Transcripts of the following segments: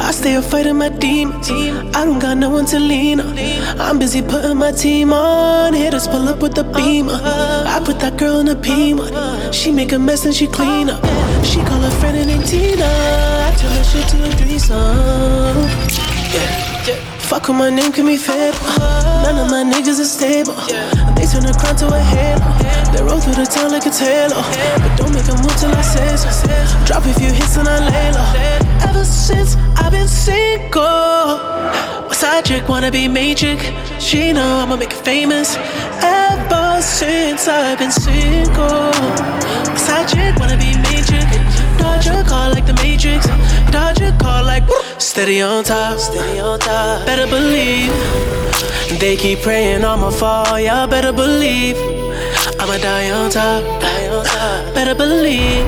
I stay up fighting my demons. I don't got no one to lean on. I'm busy putting my team on. Haters pull up with the beamer. I put that girl in a P1. She make a mess and she clean up. She call her friend named Tina. I tell her shit to a threesome. Fuck with my name, can be fed. None of my niggas is stable. They turn the crown to a halo. They roll through the town like it's Halo. But don't make a move till I say so. Drop a few hits and I lay low. Ever since I've been single, my side chick wanna be magic. She know I'ma make it famous. Ever since I've been single, my side chick wanna be magic. Dodge a call like the Matrix. Dodge a call like steady on top, steady on top. Better believe they keep praying I'ma fall. Y'all better believe I'ma die on top, die on top. Better believe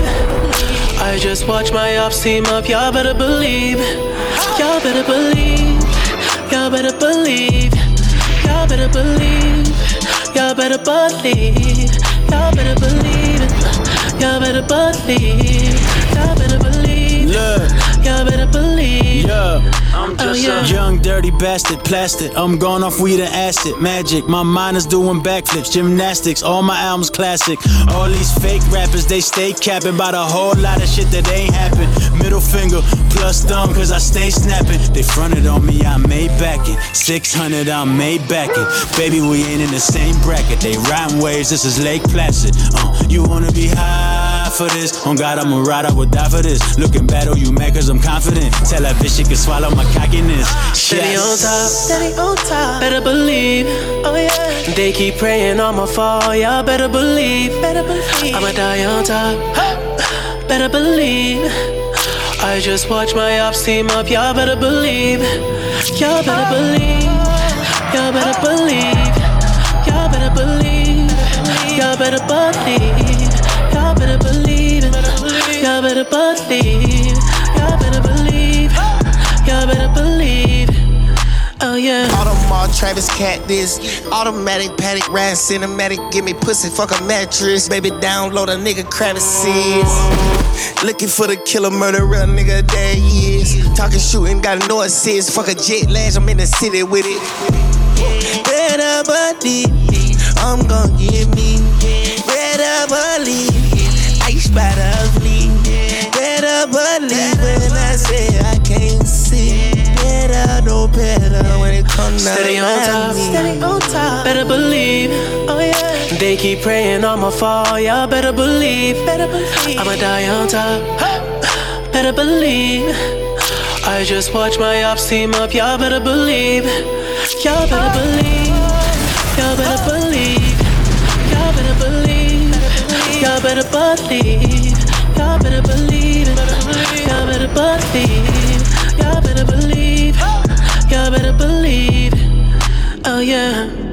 I just watch my ops team up. Y'all better believe. Y'all better believe. Y'all better believe. Y'all better believe. Y'all better believe. Y'all better believe it. Y'all better believe. Y'all better believe. Look. Y'all better believe. Yeah. I'm just a young, dirty bastard, plastic. I'm going off weed and acid, magic. My mind is doing backflips, gymnastics. All my albums classic. All these fake rappers, they stay capping about a whole lot of shit that ain't happen. Middle finger plus thumb, cause I stay snapping. They fronted on me, I made back it. 600, I made back it. Baby, we ain't in the same bracket. They riding waves, this is Lake Placid. You wanna be high for this? On God, I'ma ride, I would die for this. Looking bad, oh, you mad cause I'm confident. Tell that bitch she can swallow my cockiness. Steady on top, steady on top. Better believe, oh yeah. They keep praying I'ma fall. Y'all better believe, I'ma die on top. Better believe I just watch my ops team up. Y'all better believe. Y'all better believe. Y'all better believe. Y'all better believe. Y'all better believe. Y'all better believe it. Y'all better believe. Y'all better believe. Y'all better believe. Oh yeah. Audemars, Travis, Cat this. Automatic, paddock, ride, cinematic. Give me pussy, fuck a mattress. Baby, download a nigga crevices. Looking for the killer, murderer, nigga, there he is. Talking, shooting, got no assist. Fuck a jet lash, I'm in the city with it. Better believe, I'm gon' give me. Better believe, ice by the bleed. Better believe when I say I can't see. Better, no better when it comes down to steady on top, steady on top. Better believe, oh yeah. They keep praying I'ma fall. Y'all better believe, I'ma die on top. Better believe I just watch my ops team up. Y'all better believe. Y'all better believe. Y'all better believe. Y'all better believe. Y'all better believe. Y'all better believe. Y'all better believe. Y'all better believe. Y'all better believe. Oh yeah.